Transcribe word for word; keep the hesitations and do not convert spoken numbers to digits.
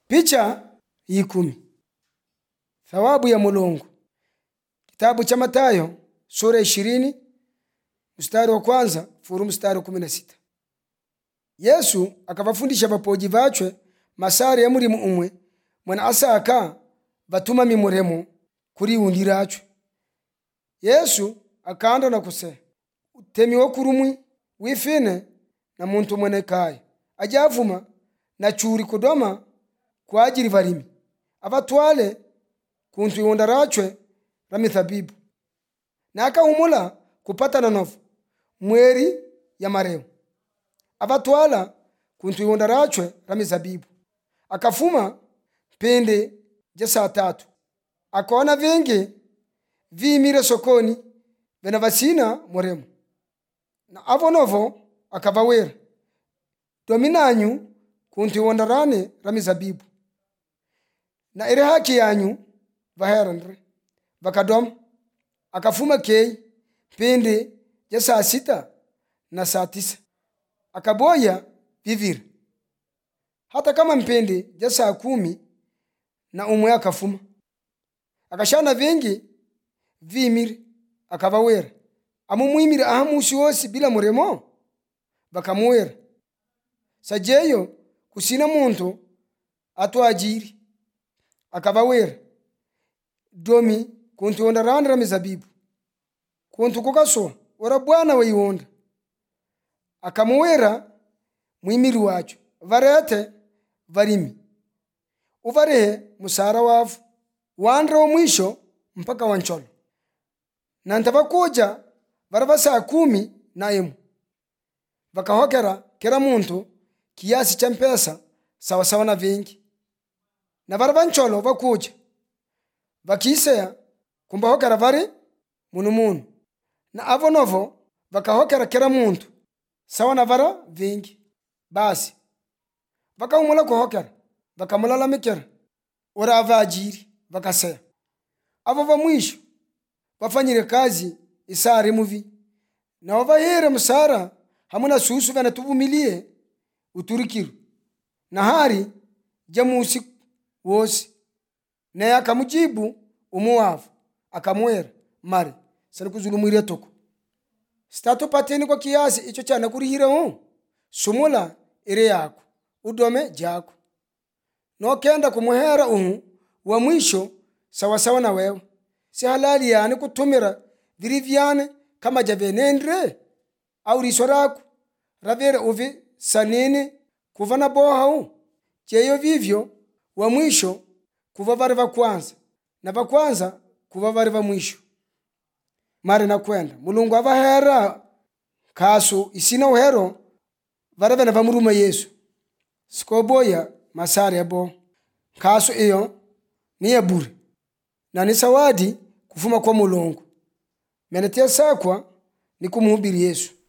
Picha ikumi. Thawabu ya Mulungu. Kitabu cha Mathayo sura ishirini mstari wa kwanza furu mstari wa kumi na sita. Yesu akabafundisha bapoji bachwe masari ya murimu umwe mwana asaka batuma mimuremo kuri undirachwe. Yesu akanda na kuse utemi wo kurumwi wifine na muntu mwene kaya ajavuma na churi kudoma kwa ajili varimi avatwale kuntu yondarachwe ramithabibu na akahumula kupata na nofu mweri ya mareo avatwala kuntu yondarachwe ramizabibu akafuma pende je saa tatu akaona vingi vimire sokoni vena vasina muremu na avonovo akavawera dominanyu kuntu yondarane ramizabibu na iri haki yanyu vaherandre vakadoma akafuma kei pende ya saa sita na saa tisa akaboya vivira hata kama mpende ya saa kumi na umwe akafuma akashana vingi vimire akavawera amumwimire ahamusi wose bila muremo vakamuwera sajeyo kusina muntu atwajiri akavawera domi kuntu yondarandra mizabibu kuntu kukasoa ora bwana wayonda akamuwera mwimiri wacho varete varimi uvarehe musara wavu wandra wa mwisho mpaka wancholo na ntavakuja varava saa kumi na emu vakahokera kera muntu kiasi cha mpesa sawasawa na vingi na varava ncholo vakuja vakisea kumbahokera vari munu munu na avonovo vakahokera kera muntu sawa na vara vingi basi vakahumula kuhokera vakamulalamikira ora avajiri vakasea avo va mwisho vafanyire kazi isari muvi na wavahere musara hamuna susu vana tuvumilie uturikiru na hari jamusi wose naye akamujibu umuwavu akamwera mari sani kuzulumwire toko sitatupateni kwa kiasi icho chana kurihira huu sumula ire yako udome jako nokenda kumuhera uhu wa mwisho sawasawa na wewe si halali yani kutumira viri vyane kama javenendre au riso rako ravere uvi sanini kuva na boha huu jeyo vivyo wa mwisho kuva vari va kwanza na va kwanza kuva vari va mwisho mari na kwenda Mulungu avahera kasu isina uhero varave na vamuruma Yesu sikoboya masari yabo kasu iyo ni ya bure na ni sawadi kufuma kwa Mulungu menetia sakwa ni kumuhubiri Yesu.